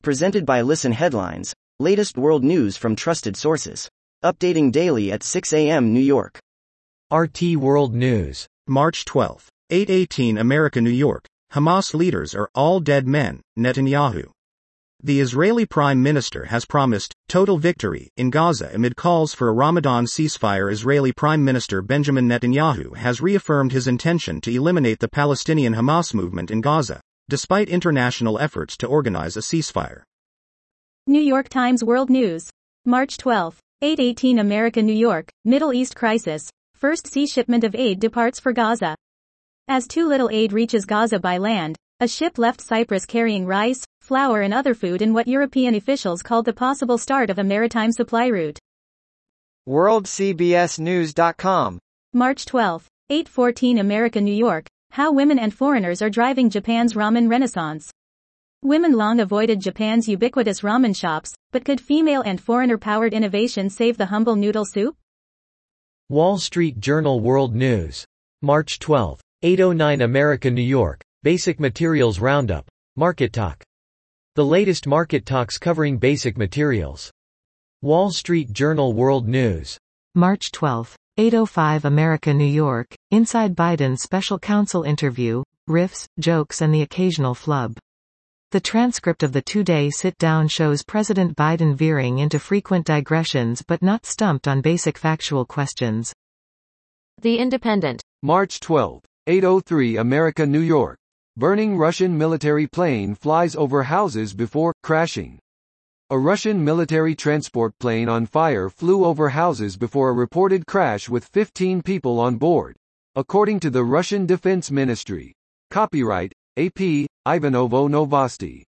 Presented by Listen Headlines, latest world news from trusted sources. Updating daily at 6 a.m. New York. RT World News. March 12, 8:18 America, New York. Hamas leaders are all dead men, Netanyahu. The Israeli Prime Minister has promised total victory in Gaza amid calls for a Ramadan ceasefire. Israeli Prime Minister Benjamin Netanyahu has reaffirmed his intention to eliminate the Palestinian Hamas movement in Gaza, despite international efforts to organize a ceasefire. New York Times World News. March 12, 8:18 America, New York. Middle East crisis. First sea shipment of aid departs for Gaza. As too little aid reaches Gaza by land, a ship left Cyprus carrying rice, flour and other food in what European officials called the possible start of a maritime supply route. WorldCBSNews.com. March 12, 8:14 America, New York. How women and foreigners are driving Japan's ramen renaissance. Women long avoided Japan's ubiquitous ramen shops, but could female and foreigner-powered innovation save the humble noodle soup? Wall Street Journal World News. March 12, 8:09 America, New York. Basic Materials Roundup. Market Talk. The latest market talks covering basic materials. Wall Street Journal World News. March 12, 8:05 America, New York. Inside Biden's special counsel interview, riffs, jokes and the occasional flub. The transcript of the two-day sit-down shows President Biden veering into frequent digressions but not stumped on basic factual questions. The Independent. March 12, 8:03 America, New York. Burning Russian military plane flies over houses before crashing. A Russian military transport plane on fire flew over houses before a reported crash with 15 people on board, according to the Russian Defense Ministry. Copyright, AP, Ivanovo Novosti.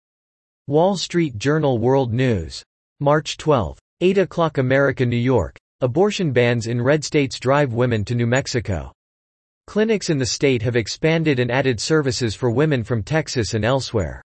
Wall Street Journal World News. March 12, 8 o'clock America, New York. Abortion bans in red states drive women to New Mexico. Clinics in the state have expanded and added services for women from Texas and elsewhere.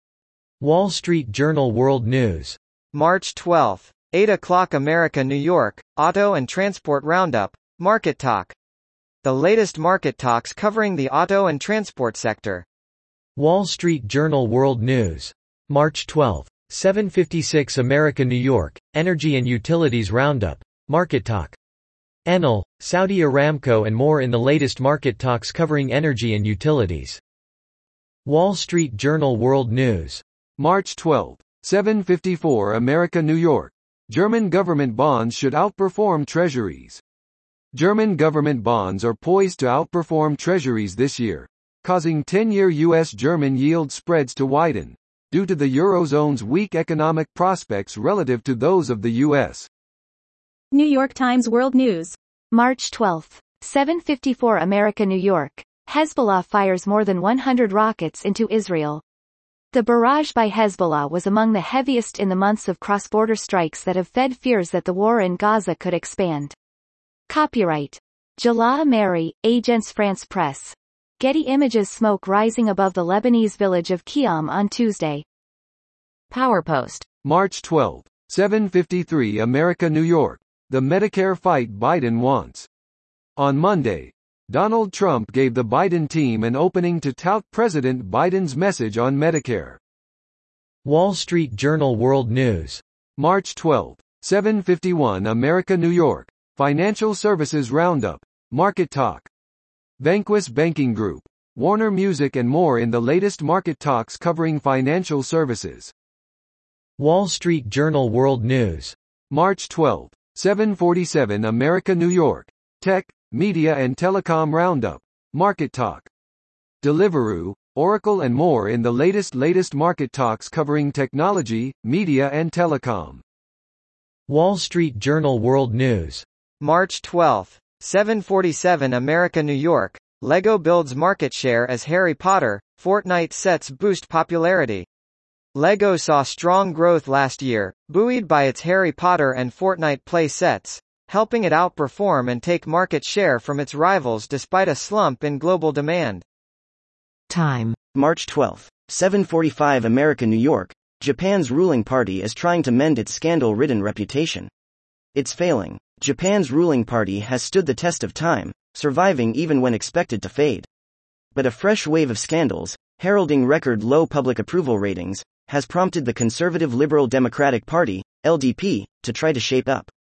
Wall Street Journal World News. March 12, 8 o'clock America, New York. Auto and Transport Roundup. Market Talk. The latest market talks covering the auto and transport sector. Wall Street Journal World News. March 12, 7:56 America, New York. Energy and Utilities Roundup. Market Talk. Enel, Saudi Aramco and more in the latest market talks covering energy and utilities. Wall Street Journal World News. March 12, 7:54 America, New York. German government bonds should outperform treasuries. German government bonds are poised to outperform treasuries this year, causing 10-year U.S.-German yield spreads to widen, due to the Eurozone's weak economic prospects relative to those of the U.S. New York Times World News. March 12, 7:54 America, New York. Hezbollah fires more than 100 rockets into Israel. The barrage by Hezbollah was among the heaviest in the months of cross-border strikes that have fed fears that the war in Gaza could expand. Copyright. Jalaa Mary, Agence France Presse. Getty Images. Smoke rising above the Lebanese village of Qiyam on Tuesday. PowerPost. March 12, 7:53 America, New York. The Medicare fight Biden wants. On Monday, Donald Trump gave the Biden team an opening to tout President Biden's message on Medicare. Wall Street Journal World News. March 12, 7:51 America, New York. Financial Services Roundup. Market Talk. Vanquis Banking Group, Warner Music and more in the latest market talks covering financial services. Wall Street Journal World News. March 12, 7:47 America, New York. Tech, Media and Telecom Roundup. Market Talk. Deliveroo, Oracle and more in the latest market talks covering technology, media and telecom. Wall Street Journal World News. March 12, 7:47 America, New York. LEGO builds market share as Harry Potter, Fortnite sets boost popularity. LEGO saw strong growth last year, buoyed by its Harry Potter and Fortnite play sets, helping it outperform and take market share from its rivals despite a slump in global demand. Time. March 12, 7:45 America, New York. Japan's ruling party is trying to mend its scandal-ridden reputation. It's failing. Japan's ruling party has stood the test of time, surviving even when expected to fade. But a fresh wave of scandals, heralding record low public approval ratings, has prompted the Conservative Liberal Democratic Party, LDP, to try to shape up.